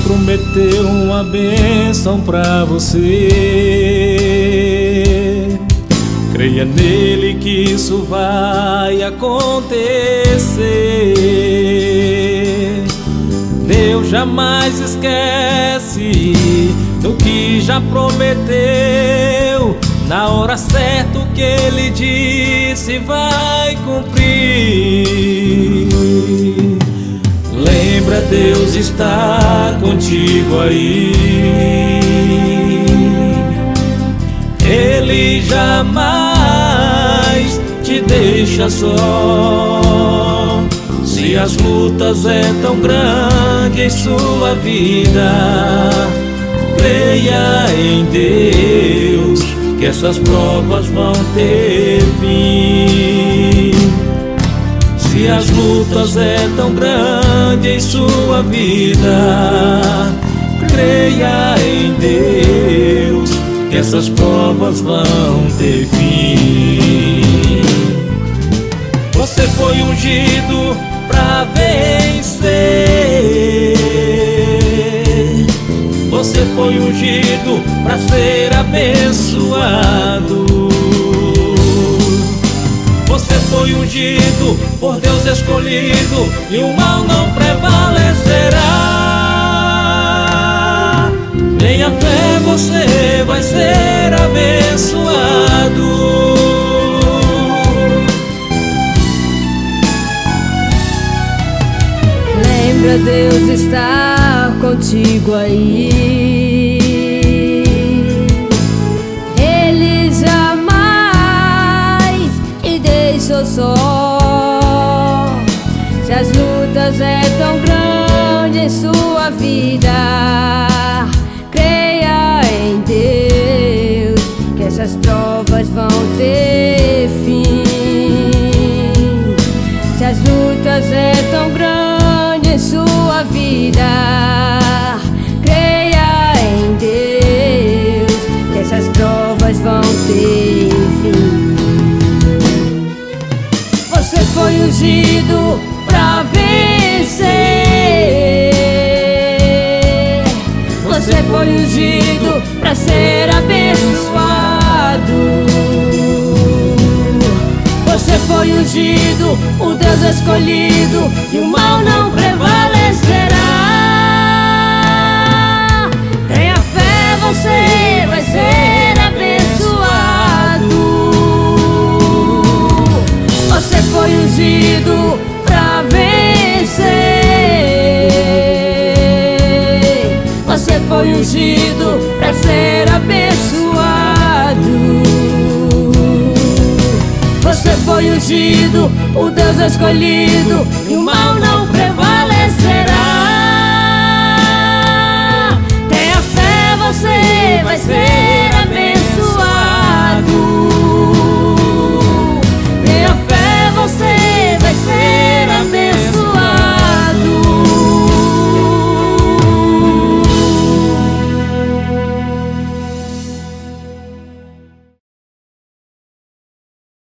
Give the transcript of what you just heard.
prometeu uma bênção pra você. Creia nele que isso vai acontecer. Deus jamais esquece do que já prometeu. Na hora certa o que ele disse vai cumprir. Lembra, Deus está contigo aí. Ele jamais te deixa só. Se as lutas é tão grande em sua vida, creia em Deus que essas provas vão ter fim. Se as lutas é tão grande em sua vida, creia em Deus que essas provas vão ter fim. Você foi ungido pra vencer. Você foi ungido pra ser abençoado. Você foi ungido por Deus escolhido, e o mal não prevalecerá. Tenha fé, você vai ser abençoado. Lembra, Deus está contigo aí. Ele jamais te deixou só. Se as lutas é tão grande em sua vida, creia em Deus que essas provas vão ter fim. Se as lutas é tão grande em sua vida, creia em Deus que essas provas vão ter fim. Você foi ungido pra vencer. Você foi ungido pra ser abençoado. Você foi ungido, o Deus escolhido, e o mal não prevalecerá. Tenha fé, você vai ser abençoado. Você foi ungido pra vencer. Você foi ungido pra ser abençoado. Você foi ungido, o Deus escolhido, e o mal não prevalecerá. Tenha fé, você vai ser